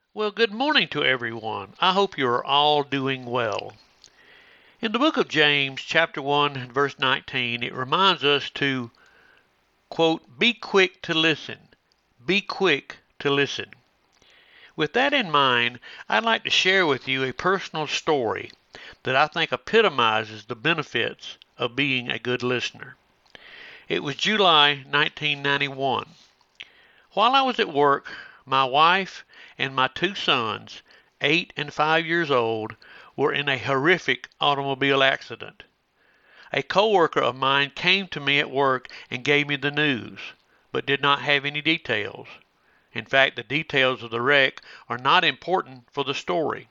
Well, good morning to everyone. I hope you are all doing well. In the book of James, chapter 1, and verse 19, it reminds us to, quote, be quick to listen. Be quick to listen. With that in mind, I'd like to share with you a personal story that I think epitomizes the benefits of being a good listener. It was July 1991. While I was at work, my wife and my two sons, 8 and 5 years old, were in a horrific automobile accident. A coworker of mine came to me at work and gave me the news, but did not have any details. In fact, the details of the wreck are not important for the story.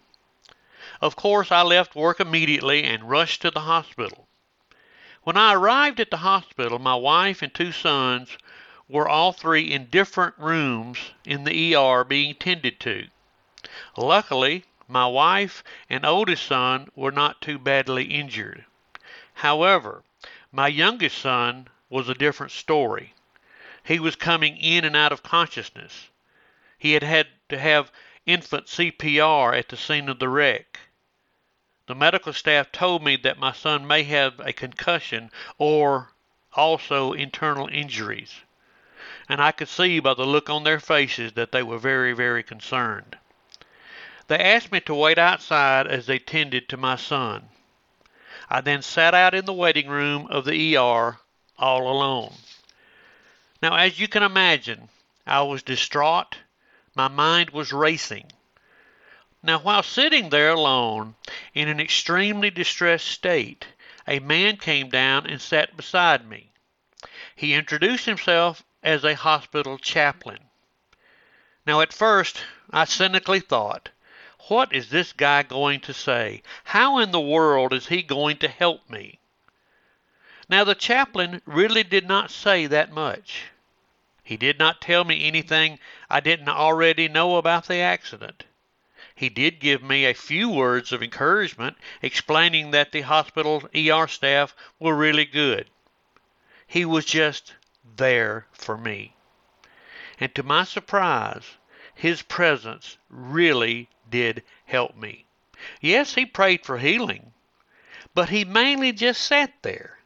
Of course, I left work immediately and rushed to the hospital. When I arrived at the hospital, my wife and two sons were all three in different rooms in the ER being tended to. Luckily, my wife and oldest son were not too badly injured. However, my youngest son was a different story. He was coming in and out of consciousness. He had had to have infant CPR at the scene of the wreck. The medical staff told me that my son may have a concussion or also internal injuries, and I could see by the look on their faces that they were very, very concerned. They asked me to wait outside as they tended to my son. I then sat out in the waiting room of the ER all alone. Now, as you can imagine, I was distraught. My mind was racing. Now, while sitting there alone in an extremely distressed state, a man came down and sat beside me. He introduced himself as a hospital chaplain. Now, at first, I cynically thought, what is this guy going to say? How in the world is he going to help me? Now, the chaplain really did not say that much. He did not tell me anything I didn't already know about the accident. He did give me a few words of encouragement, explaining that the hospital ER staff were really good. He was just there for me. And to my surprise, his presence really did help me. Yes, he prayed for healing, but he mainly just sat there.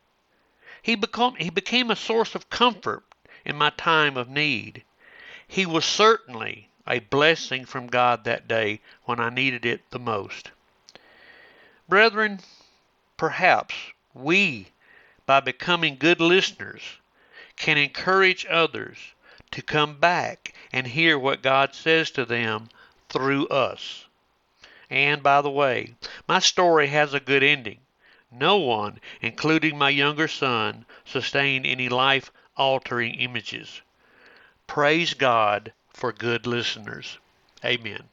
He became a source of comfort in my time of need. He was certainly a blessing from God that day when I needed it the most. Brethren, perhaps we, by becoming good listeners, can encourage others to come back and hear what God says to them through us. And by the way, my story has a good ending. No one, including my younger son, sustained any life-altering images. Praise God for good listeners. Amen.